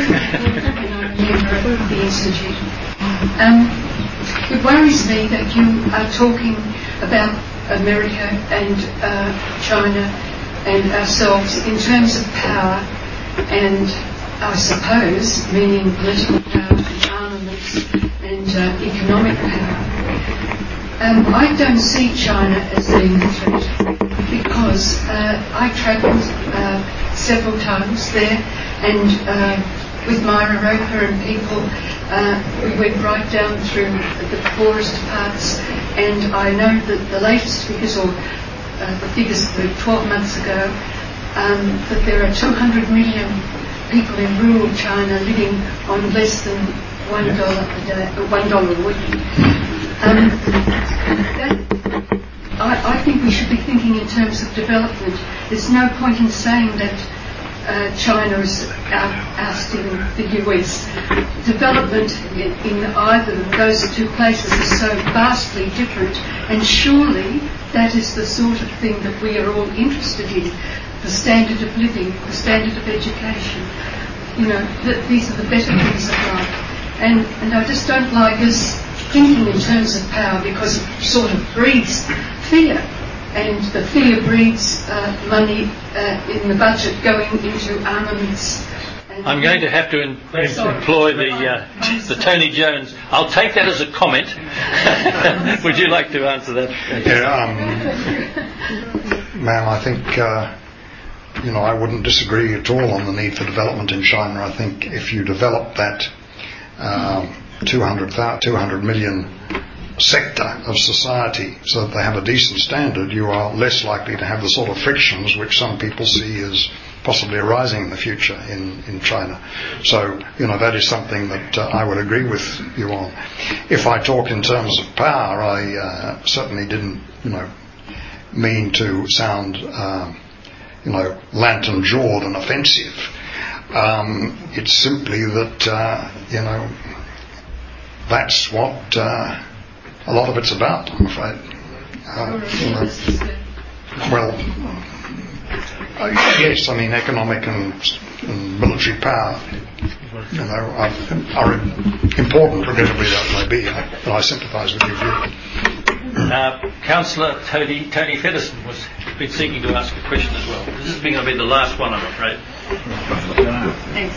The Institute. Um, it worries me that you are talking about America and uh, China and ourselves in terms of power and, I suppose, meaning political power and armaments and uh, economic power. Um, I don't see China as being a threat because uh, I travelled uh, several times there, and uh, with Myra Roper and people, uh, we went right down through the poorest parts, and I know that the latest figures, or uh, the figures were twelve months ago, um, that there are two hundred million people in rural China living on less than one dollar a day, or one dollar a week. Um, that, I, I think we should be thinking in terms of development. There's no point in saying that Uh, China is out, ousting the U S. Development in, in either of those two places is so vastly different, and surely that is the sort of thing that we are all interested in, the standard of living, the standard of education. You know, th- these are the better things of life. And, and I just don't like us thinking in terms of power, because it sort of breeds fear. And the fear breeds uh, money uh, in the budget going into armaments. I'm going to have to in- employ the uh, the Tony Jones. I'll take that as a comment. Would you like to answer that? Yeah, um, ma'am, I think uh, you know I wouldn't disagree at all on the need for development in China. I think if you develop that um, two hundred million sector of society so that they have a decent standard, you are less likely to have the sort of frictions which some people see as possibly arising in the future in, in China. So, you know, that is something that uh, I would agree with you on. If I talk in terms of power, I uh, certainly didn't, you know, mean to sound, uh, you know, lantern-jawed and offensive. Um, it's simply that, uh, you know, that's what uh, a lot of it's about, I'm afraid. Uh, you know, well, uh, yes, I mean, economic and, and military power, you know, are, are important, regrettably that may be, but I sympathise with your view. Uh, Councillor Tony, Tony Featherston was been seeking to ask a question as well. This is going to be the last one, I'm afraid. Thanks.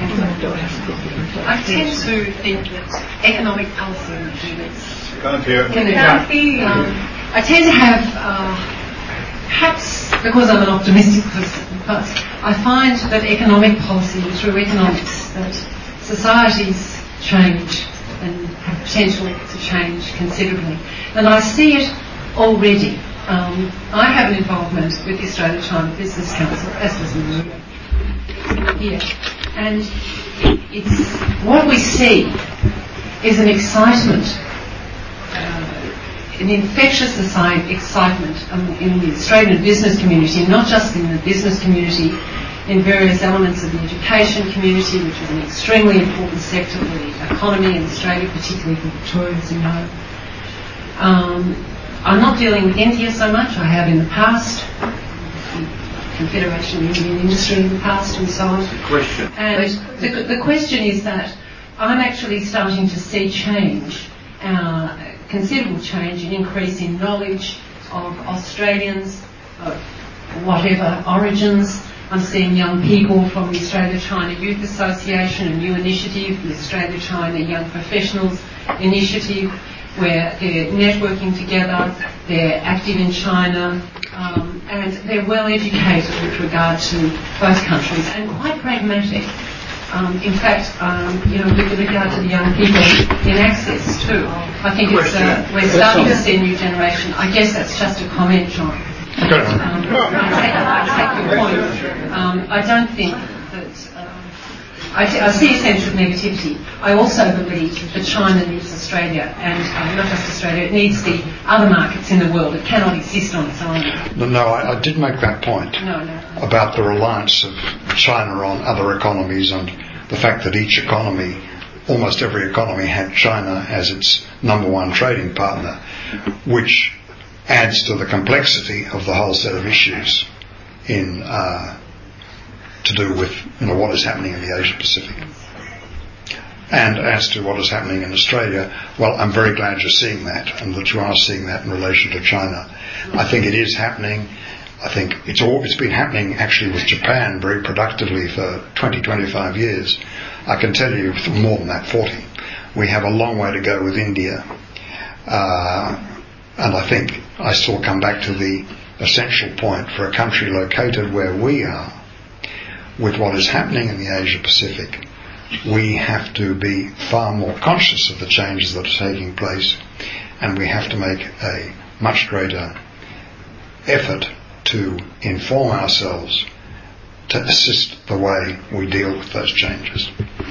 I tend to think that economic policy is Can't hear. Can can't hear. Um, I tend to have, uh, perhaps because I'm an optimistic person, but I find that economic policy, through economics, that societies change and have potential to change considerably. And I see it already. Um, I have an involvement with the Australia-China Business Council, as does Maria here. And it's what we see is an excitement, uh, an infectious excitement um, in the Australian business community, not just in the business community, in various elements of the education community, which is an extremely important sector for the economy in Australia, particularly for Victoria, as you know. Um, I'm not dealing with India so much. I have in the past, the Confederation of Indian Industry in the past, and so on. Question. And the, the question is that I'm actually starting to see change, uh, considerable change, an increase in knowledge of Australians of whatever origins. I'm seeing young people from the Australia-China Youth Association, a new initiative, the Australia-China Young Professionals Initiative, where they're networking together, they're active in China, um, and they're well educated with regard to both countries and quite pragmatic. Um, in fact, um, you know, with regard to the young people in access too, I think it's, uh, we're starting to see a new generation. I guess that's just a comment, John. Um, I, take, I take your point. Um, I don't think that. Um, I, t- I see a sense of negativity. I also believe that China needs Australia, and uh, not just Australia, it needs the other markets in the world. It cannot exist on its own. No, no I, I did make that point no, no. about the reliance of China on other economies and the fact that each economy, almost every economy, had China as its number one trading partner, which adds to the complexity of the whole set of issues in uh, to do with you know what is happening in the Asia Pacific. And as to what is happening in Australia, well, I'm very glad you're seeing that, and that you are seeing that in relation to China. I think it is happening. I think it's all, it's been happening actually with Japan very productively for twenty, twenty-five years. I can tell you more than that, forty. We have a long way to go with India. Uh, and I think I still come back to the essential point for a country located where we are, with what is happening in the Asia Pacific, we have to be far more conscious of the changes that are taking place, and we have to make a much greater effort to inform ourselves to assist the way we deal with those changes.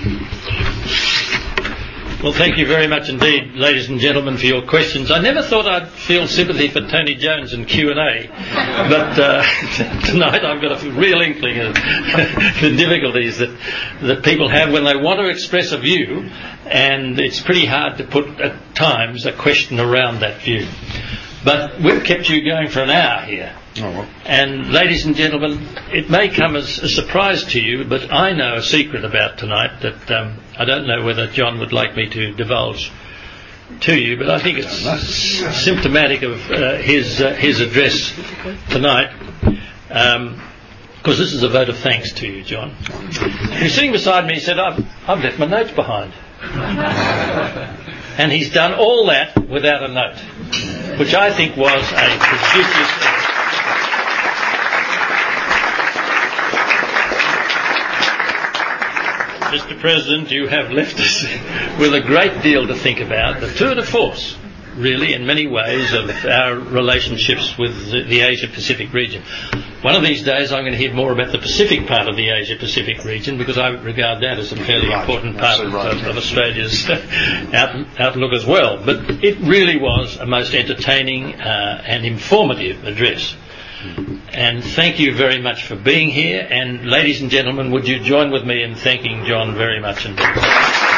Well, thank you very much indeed, ladies and gentlemen, for your questions. I never thought I'd feel sympathy for Tony Jones in Q and A, but uh, tonight I've got a real inkling of the difficulties that, that people have when they want to express a view, and it's pretty hard to put, at times, a question around that view. But we've kept you going for an hour here. Oh, well. And ladies and gentlemen, it may come as a surprise to you, but I know a secret about tonight that um, I don't know whether John would like me to divulge to you, but I think it's s- symptomatic of uh, his uh, his address tonight, because um, this is a vote of thanks to you, John. He was sitting beside me. He said, I've, I've left my notes behind. And he's done all that without a note, which I think was a prodigious effort. Mister President, you have left us with a great deal to think about. The tour de force, really, in many ways, of our relationships with the, the Asia-Pacific region. One of these days I'm going to hear more about the Pacific part of the Asia-Pacific region, because I regard that as a fairly right. important part of, right. of, of Australia's out, outlook as well. But it really was a most entertaining uh, and informative address. And thank you very much for being here. And ladies and gentlemen, would you join with me in thanking John very much indeed?